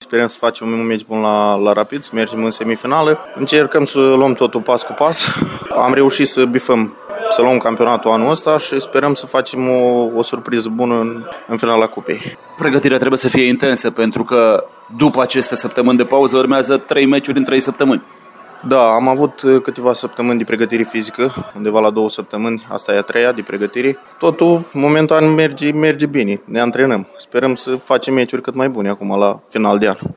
Sperăm să facem un meci bun la Rapid, să mergem în semifinală. Încercăm să luăm totul pas cu pas. Am reușit să bifăm, să luăm campionatul anul ăsta și sperăm să facem o surpriză bună în finala cupei. Pregătirea trebuie să fie intensă pentru că după aceste săptămâni de pauză urmează 3 meciuri în 3 săptămâni. Da, am avut câteva săptămâni de pregătire fizică, undeva la 2 săptămâni, asta e a 3-a de pregătire. Totul momentan merge bine, ne antrenăm. Sperăm să facem meciuri cât mai bune acum la final de an.